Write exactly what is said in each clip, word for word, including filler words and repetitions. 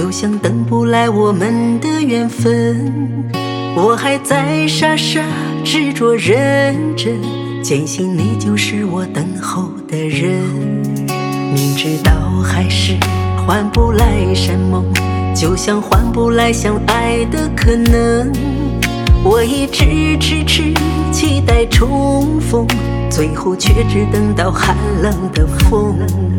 就像等不来我们的缘分。我还在傻傻执着认真，坚信你就是我等候的人。明知道还是换不来山盟，就像换不来相爱的可能。我一直痴痴期待重逢，最后却只等到寒冷的风。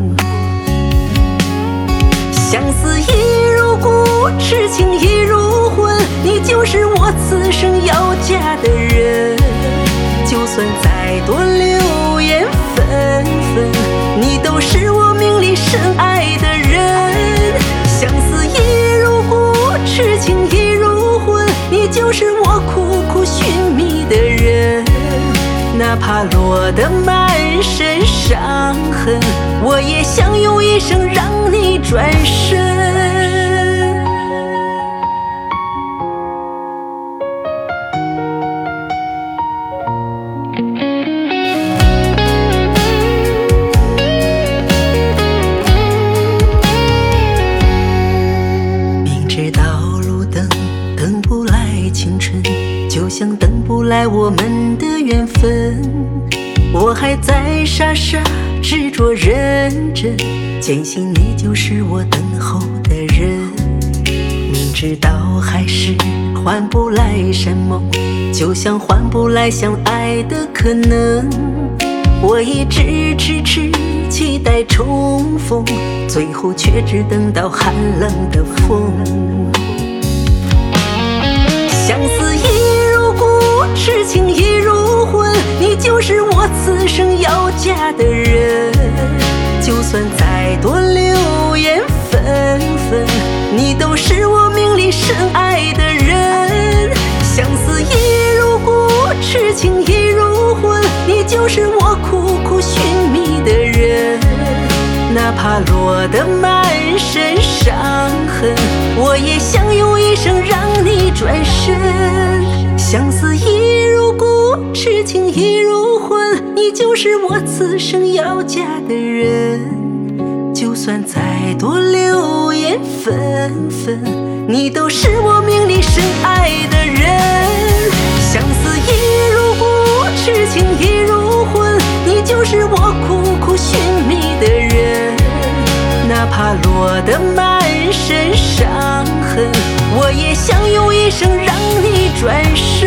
相思已入骨，痴情已入魂，你就是我此生要嫁的人。就算再多流言纷纷，你都是我命里深爱的人。相思已入骨，痴情已入魂，你就是我苦苦寻觅的人。哪怕落得满身伤痕，我也想用一生让你转身。明知道路灯等不来青春，就像等不来我们的缘分。我还在傻傻执着认真，坚信你就是我等候的人。明知道还是换不来山盟，就像换不来相爱的可能。我一直痴痴期待重逢，最后却只等到寒冷的风。相思已入骨，痴情已入魂，你就是我此生要嫁的人。就算再多流言纷纷，你都是我命里深爱的人。相思已入骨，痴情已入魂，你就是我苦苦寻觅的人。哪怕落得满身伤痕，我也想用一生让你转身。相思已入骨，痴情已入魂，你就是我此生要嫁的人。就算再多流言纷纷，你都是我命里深爱的人。相思已入骨，痴情已入魂，你就是我苦苦寻觅的人。哪怕落得满身伤痕，我也想用一生让你转身。